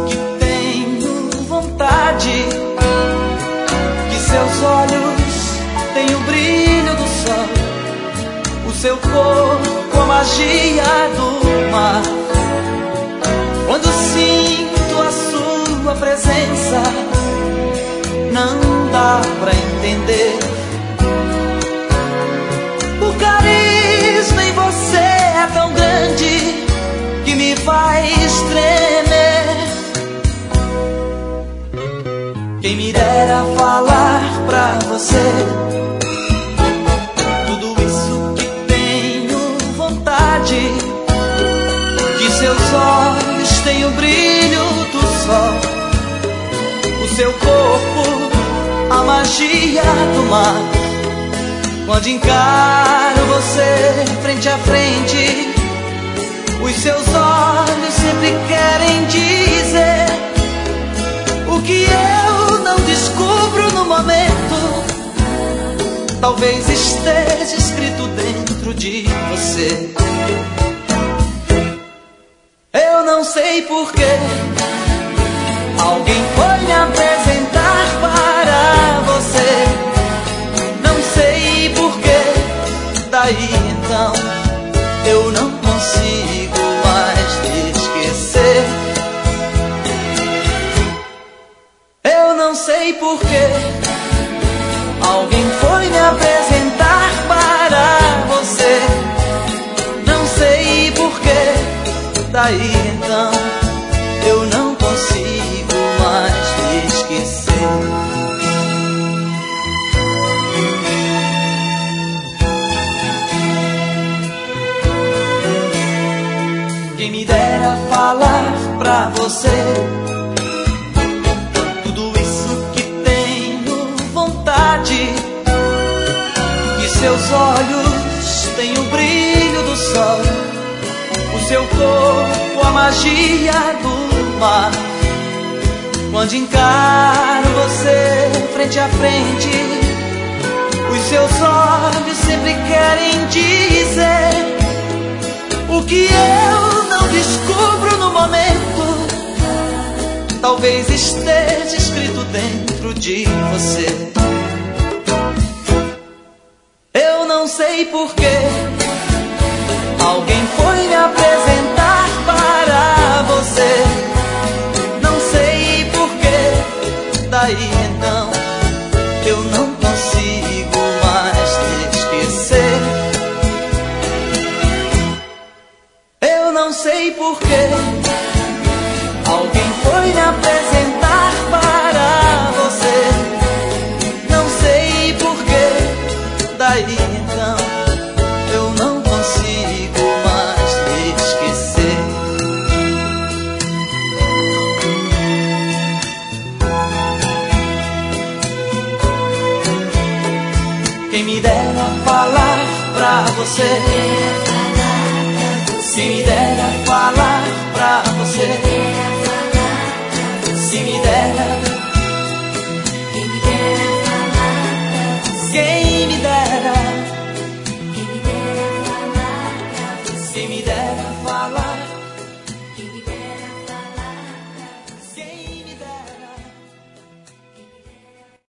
que tenho vontade, que seus olhos têm o brilho do sol, o seu corpo a magia do mar. Quando sinto a sua presença, não dá pra entender. O carisma em você é tão grande que me faz tremer. Quem me dera falar pra você tudo isso que tenho vontade, que seus olhos têm o brilho do sol, o seu corpo a magia do mar. Quando encaro você frente a frente, os seus olhos sempre querem dizer o que eu não descubro no momento. Talvez esteja escrito dentro de você. Eu não sei porquê alguém foi me apresentar para você. Não sei porquê, daí então eu não consigo mais te esquecer. Eu não sei porquê alguém foi me apresentar para você. Não sei porquê, daí então eu não consigo mais te esquecer. Quem me dera falar pra você tudo isso que tenho vontade, que seus olhos têm o brilho do sol, o seu corpo a magia do mar. Quando encaro você frente a frente, os seus olhos sempre querem dizer o que eu não descubro no momento. Talvez esteja escrito dentro de você. Eu não sei porquê alguém foi me apresentar para você. Não sei porquê, daí então eu não consigo mais te esquecer. Eu não sei porquê alguém foi me apresentar para você. Não sei porquê, daí então eu não consigo mais te esquecer. Quem me dera falar pra você, quem me dera falar pra você